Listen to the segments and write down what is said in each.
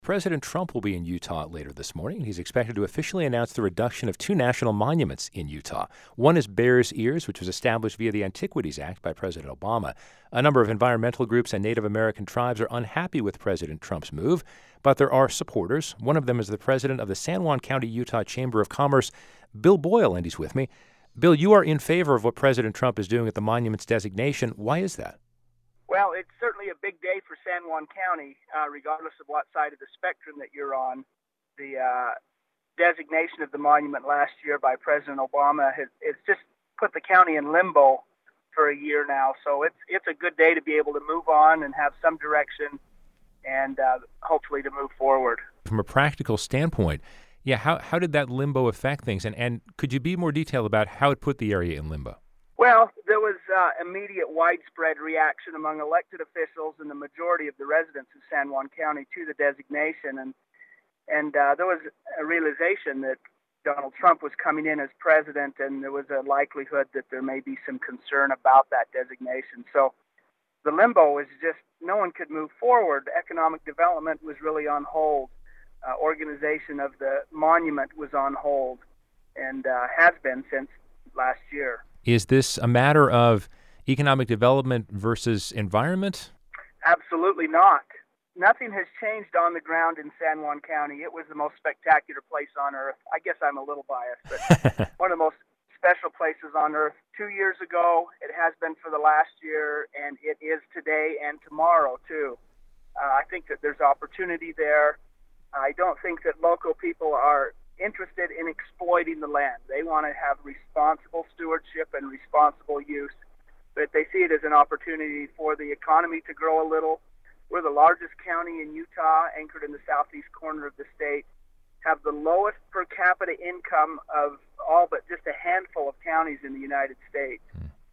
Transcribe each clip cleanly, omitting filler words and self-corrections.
President Trump will be in Utah later this morning. He's expected to officially announce the reduction of two national monuments in Utah. One is Bears Ears, which was established via the Antiquities Act by President Obama. A number of environmental groups and Native American tribes are unhappy with President Trump's move, but there are supporters. One of them is the president of the San Juan County, Utah Chamber of Commerce, Bill Boyle, and he's with me. Bill, you are in favor of what President Trump is doing at the monument's designation. Why is that? Well, it's certainly a big day for San Juan County, regardless of what side of the spectrum that you're on. The designation of the monument last year by President Obama has just put the county in limbo for a year now. So it's a good day to be able to move on and have some direction and hopefully to move forward. From a practical standpoint, how did that limbo affect things? And could you be more detailed about how it put the area in limbo? Well, there was immediate widespread reaction among elected officials and the majority of the residents of San Juan County to the designation. And there was a realization that Donald Trump was coming in as president, and there was a likelihood that there may be some concern about that designation. So the limbo was just no one could move forward. Economic development was really on hold. Organization of the monument was on hold and has been since last year. Is this a matter of economic development versus environment? Absolutely not. Nothing has changed on the ground in San Juan County. It was the most spectacular place on earth. I guess I'm a little biased, but one of the most special places on earth 2 years ago. It has been for the last year, and it is today and tomorrow, too. I think that there's opportunity there. I don't think that local people are interested in exploiting the land. They want to have responsible stewardship and responsible use, but they see it as an opportunity for the economy to grow a little. We're the largest county in Utah, anchored in the southeast corner of the state, have the lowest per capita income of all but just a handful of counties in the United States.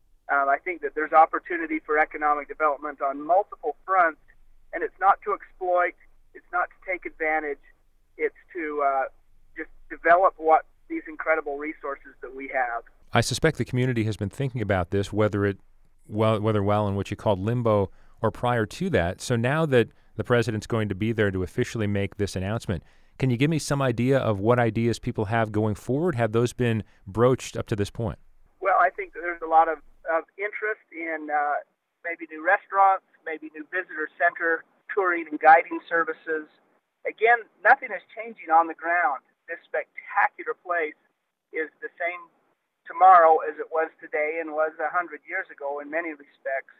I think that there's opportunity for economic development on multiple fronts, and it's not to exploit, it's not to take advantage, it's to just develop what these incredible resources that we have. I suspect the community has been thinking about this, whether while in what you called limbo or prior to that. So now that the president's going to be there to officially make this announcement, can you give me some idea of what ideas people have going forward? Have those been broached up to this point? Well, I think that there's a lot of interest in maybe new restaurants, maybe new visitor center, touring and guiding services. Again, nothing is changing on the ground. This spectacular place is the same tomorrow as it was today and was 100 years ago in many respects.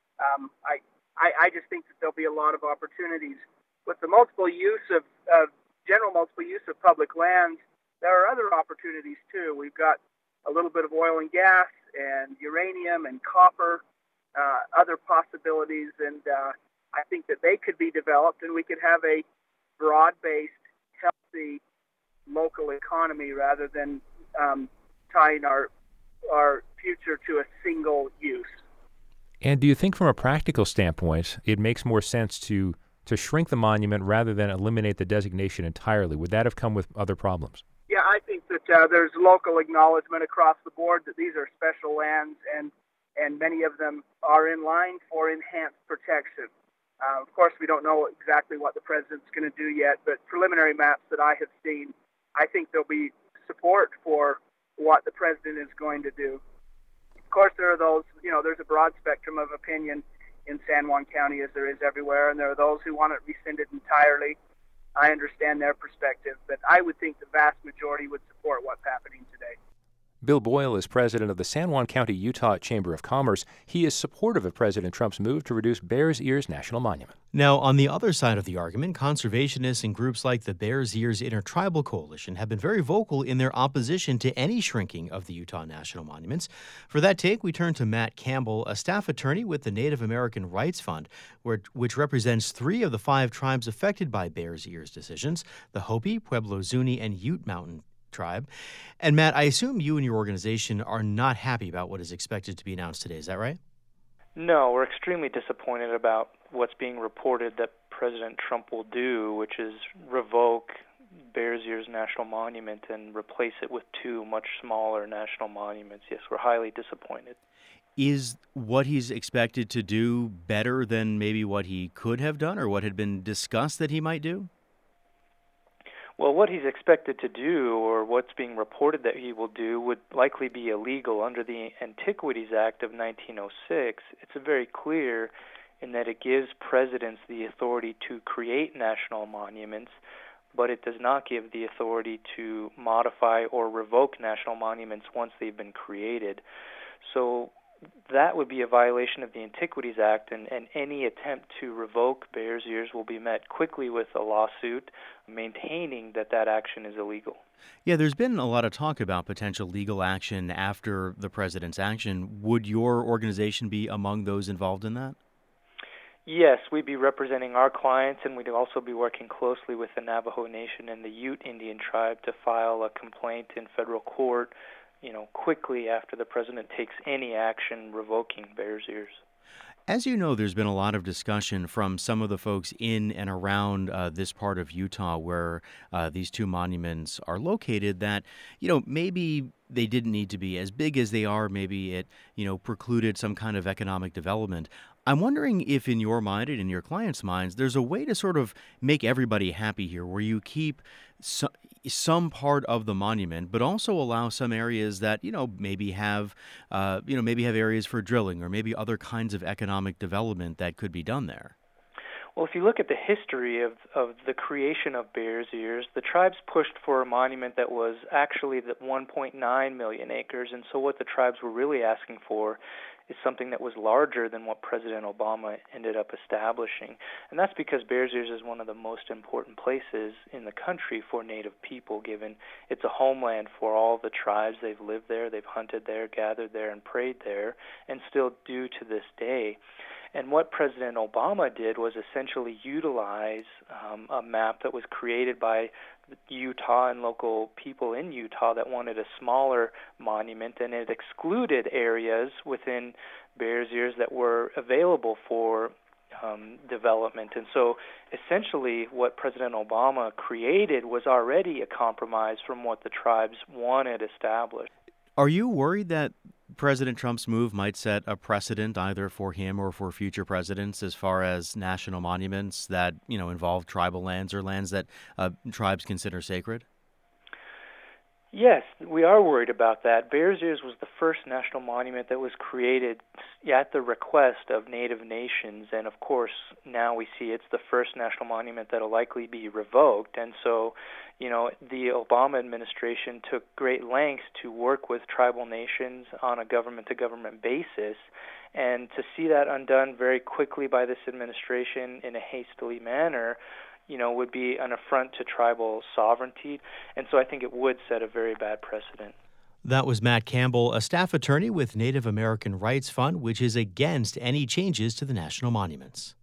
I just think that there'll be a lot of opportunities. With the general multiple use of public lands, there are other opportunities too. We've got a little bit of oil and gas and uranium and copper, other possibilities, and I think that they could be developed, and we could have a broad-based, healthy local economy rather than tying our future to a single use. And do you think from a practical standpoint, it makes more sense to shrink the monument rather than eliminate the designation entirely? Would that have come with other problems? Yeah, I think that there's local acknowledgement across the board that these are special lands, and many of them are in line for enhanced protection. Of course, we don't know exactly what the president's going to do yet, but preliminary maps that I have seen, I think there'll be support for what the president is going to do. Of course, there are those, there's a broad spectrum of opinion in San Juan County, as there is everywhere, and there are those who want it rescinded entirely. I understand their perspective, but I would think the vast majority would support what's happening today. Bill Boyle is president of the San Juan County, Utah Chamber of Commerce. He is supportive of President Trump's move to reduce Bears Ears National Monument. Now, on the other side of the argument, conservationists and groups like the Bears Ears Intertribal Coalition have been very vocal in their opposition to any shrinking of the Utah National Monuments. For that take, we turn to Matt Campbell, a staff attorney with the Native American Rights Fund, which represents 3 of the 5 tribes affected by Bears Ears decisions, the Hopi, Pueblo Zuni, and Ute Mountain tribe. And Matt, I assume you and your organization are not happy about what is expected to be announced today. Is that right? No, we're extremely disappointed about what's being reported that President Trump will do, which is revoke Bears Ears National Monument and replace it with 2 much smaller national monuments. Yes, we're highly disappointed. Is what he's expected to do better than maybe what he could have done or what had been discussed that he might do? Well, what he's expected to do, or what's being reported that he will do, would likely be illegal under the Antiquities Act of 1906. It's very clear in that it gives presidents the authority to create national monuments, but it does not give the authority to modify or revoke national monuments once they've been created. So that would be a violation of the Antiquities Act, and any attempt to revoke Bears Ears will be met quickly with a lawsuit maintaining that action is illegal. Yeah, there's been a lot of talk about potential legal action after the president's action. Would your organization be among those involved in that? Yes, we'd be representing our clients, and we'd also be working closely with the Navajo Nation and the Ute Indian tribe to file a complaint in federal court, quickly after the president takes any action revoking Bears Ears. As you know, there's been a lot of discussion from some of the folks in and around this part of Utah where these two monuments are located that, maybe they didn't need to be as big as they are. Maybe it, precluded some kind of economic development. I'm wondering if in your mind and in your clients' minds, there's a way to sort of make everybody happy here where you keep some part of the monument, but also allow some areas that, maybe have areas for drilling or maybe other kinds of economic development that could be done there. Well, if you look at the history of the creation of Bears Ears, the tribes pushed for a monument that was actually 1.9 million acres, and so what the tribes were really asking for is something that was larger than what President Obama ended up establishing. And that's because Bears Ears is one of the most important places in the country for Native people, given it's a homeland for all the tribes. They've lived there, they've hunted there, gathered there, and prayed there, and still do to this day. And what President Obama did was essentially utilize a map that was created by Utah and local people in Utah that wanted a smaller monument, and it excluded areas within Bears Ears that were available for development. And so essentially what President Obama created was already a compromise from what the tribes wanted established. Are you worried that President Trump's move might set a precedent either for him or for future presidents as far as national monuments that, involve tribal lands or lands that tribes consider sacred? Yes, we are worried about that. Bears Ears was the first national monument that was created at the request of Native nations, and of course now we see it's the first national monument that will likely be revoked. And so, the Obama administration took great lengths to work with tribal nations on a government-to-government basis, and to see that undone very quickly by this administration in a hastily manner would be an affront to tribal sovereignty, and so I think it would set a very bad precedent. That was Matt Campbell, a staff attorney with Native American Rights Fund, which is against any changes to the national monuments.